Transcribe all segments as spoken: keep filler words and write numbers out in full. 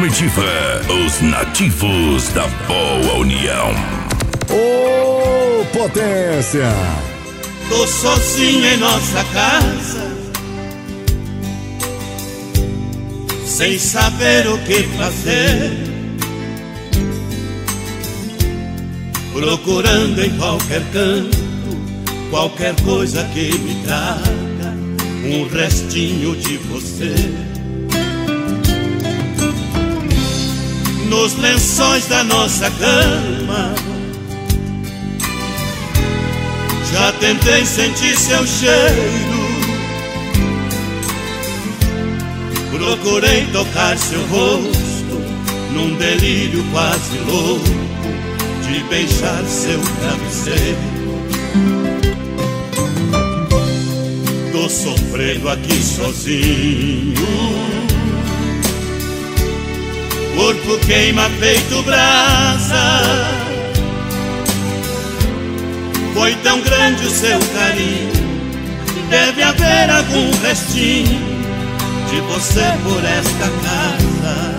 Nativa, os nativos da boa união. Ô, potência! Tô sozinho em nossa casa, sem saber o que fazer, procurando em qualquer canto qualquer coisa que me traga um restinho de você. Nos lençóis da nossa cama já tentei sentir seu cheiro, procurei tocar seu rosto num delírio quase louco de beijar seu travesseiro. Tô sofrendo aqui sozinho, corpo queima feito brasa. Foi tão grande o seu carinho, deve haver algum restinho de você por esta casa.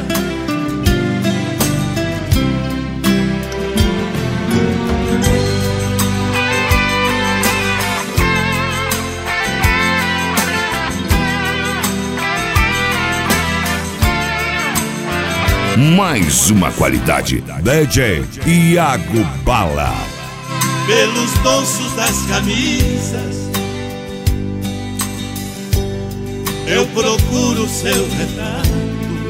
Mais uma qualidade, D J Iago Bala. Pelos bolsos das camisas eu procuro seu retrato,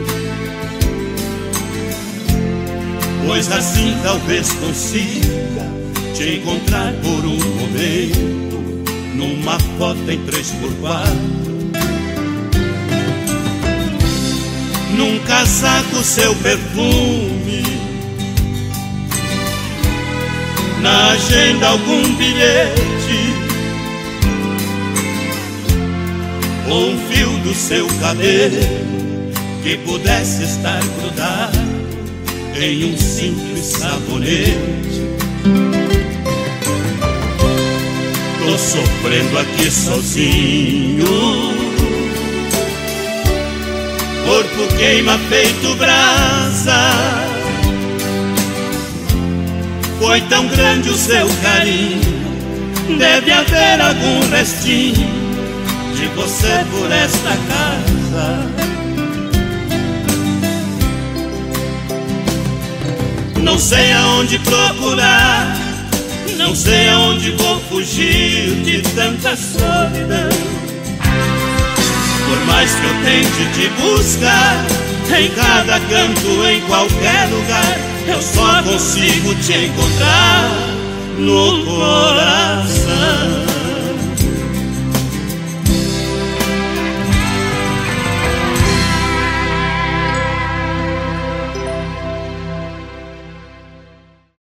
pois assim talvez consiga te encontrar por um momento numa foto em três por quatro, num casaco seu perfume, na agenda algum bilhete, ou um fio do seu cabelo que pudesse estar grudado em um simples sabonete. Tô sofrendo aqui sozinho, corpo queima feito brasa. Foi tão grande o seu carinho, deve haver algum restinho de você por esta casa. Não sei aonde procurar, não sei aonde vou fugir de tanta solidão. Por mais que eu tente te buscar, em cada canto, em qualquer lugar, eu só consigo te encontrar no coração.